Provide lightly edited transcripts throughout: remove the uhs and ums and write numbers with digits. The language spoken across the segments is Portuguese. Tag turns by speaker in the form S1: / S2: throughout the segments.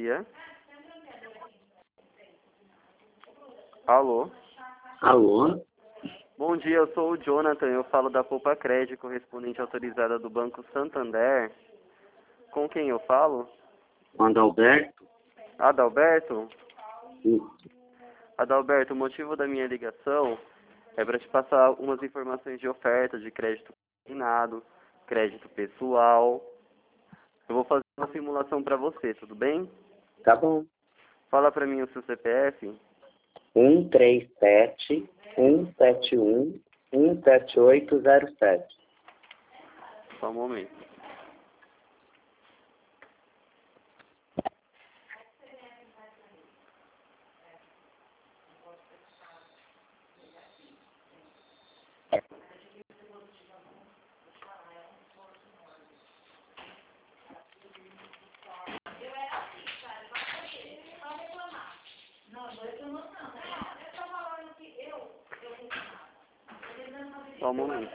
S1: dia. Alô?
S2: Alô?
S1: Bom dia, eu sou o Jonathan, eu falo da Poupa Crédito, correspondente autorizada do Banco Santander. Com quem eu falo?
S2: Adalberto?
S1: Adalberto?
S2: Isso.
S1: Adalberto, o motivo da minha ligação é para te passar umas informações de oferta de crédito consignado, crédito pessoal. Eu vou fazer uma simulação para você, tudo bem?
S2: Tá bom.
S1: Fala para mim o seu CPF.
S2: 137-171-17807.
S1: Só um momento. Só um momento.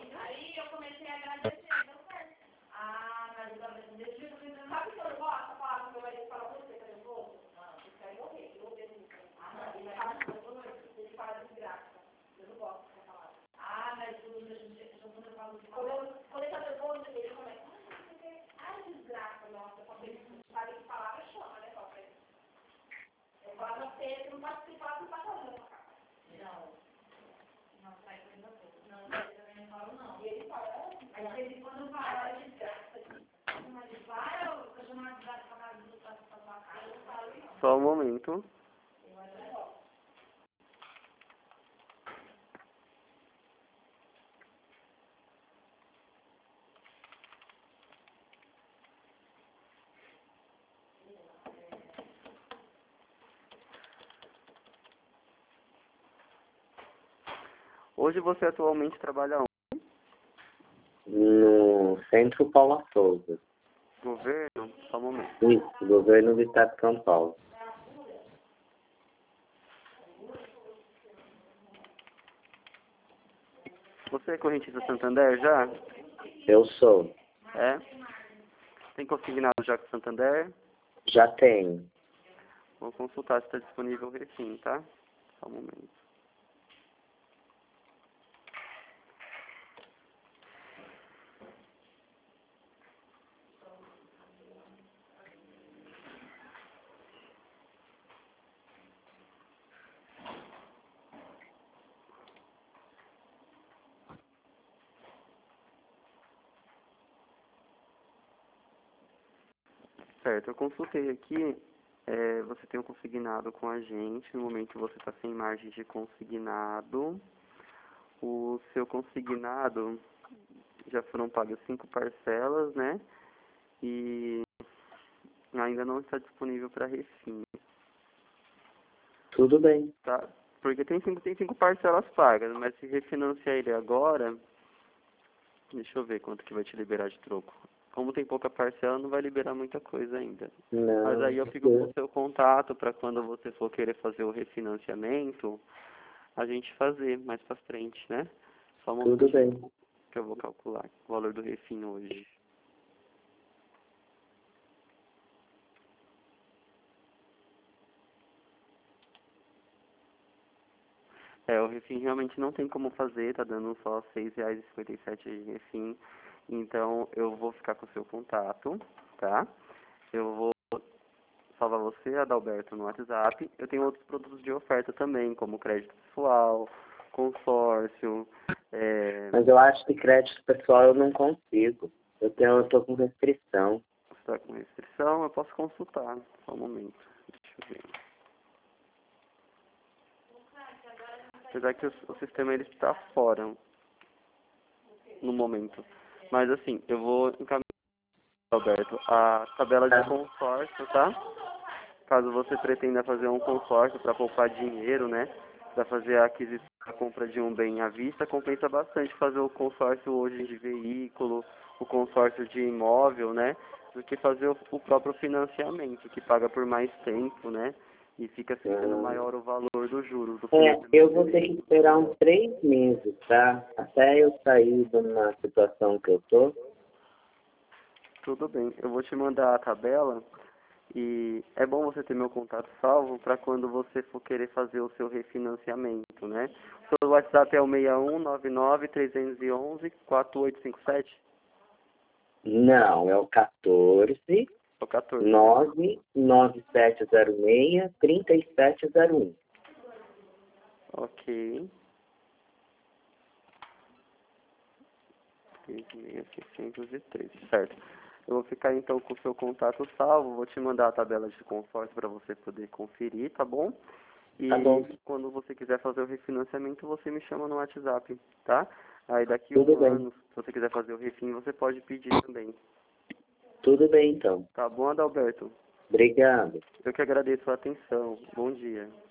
S1: Só um momento. Hoje você atualmente trabalha onde?
S2: No Centro Paula Souza.
S1: Governo? Só um momento.
S2: Isso, Governo do Estado de São Paulo.
S1: Você é correntista Santander já?
S2: Eu sou.
S1: É? Tem consignado já com Santander?
S2: Já tenho.
S1: Vou consultar se está disponível o Refim, tá? Só um momento. Certo, eu consultei aqui, você tem um consignado com a gente, no momento você está sem margem de consignado. O seu consignado já foram pagas 5 parcelas, né? E ainda não está disponível para refim,
S2: Tudo bem.
S1: tá? Porque tem cinco parcelas pagas, mas se refinanciar ele agora, deixa eu ver quanto que vai te liberar de troco. Como tem pouca parcela, não vai liberar muita coisa ainda.
S2: Não.
S1: Mas aí eu fico com o seu contato para quando você for querer fazer o refinanciamento, a gente fazer mais para frente, né? Só um momento
S2: Tudo bem.
S1: que eu vou calcular o valor do refin hoje. O refim realmente não tem como fazer, tá dando só R$6,57 de refim. Então eu vou ficar com o seu contato, tá? Eu vou salvar você, Adalberto, no WhatsApp. Eu tenho outros produtos de oferta também, como crédito pessoal, consórcio.
S2: Mas eu acho que crédito pessoal eu não consigo. Eu tô com restrição.
S1: Você está com restrição, eu posso consultar. Só um momento. Deixa eu ver. Apesar que o sistema ele está fora no momento. Mas assim, eu vou encaminhar, Alberto, a tabela de consórcio, tá? Caso você pretenda fazer um consórcio para poupar dinheiro, né? Para fazer a aquisição, a compra de um bem à vista, compensa bastante fazer o consórcio hoje de veículo, o consórcio de imóvel, né? Do que fazer o próprio financiamento, que paga por mais tempo, né? E fica sendo maior o valor do juros do financiamento.
S2: Eu vou ter que esperar uns 3 meses, tá? Até eu sair na situação que eu tô.
S1: Tudo bem, eu vou te mandar a tabela E é bom você ter meu contato salvo para quando você for querer fazer o seu refinanciamento, né? O seu WhatsApp é o 6199-311-4857?
S2: Não, é o 14
S1: É o 14.
S2: 99706-3701.
S1: Ok. 3.603, certo. Eu vou ficar então com o seu contato salvo, vou te mandar a tabela de consórcio para você poder conferir, tá bom? E
S2: Tá bom.
S1: quando você quiser fazer o refinanciamento, você me chama no WhatsApp, tá? Aí daqui
S2: Tudo
S1: um
S2: bem.
S1: ano, se você quiser fazer o refin, você pode pedir também.
S2: Tudo bem, então.
S1: Tá bom, Adalberto?
S2: Obrigado.
S1: Eu que agradeço a atenção. Bom dia.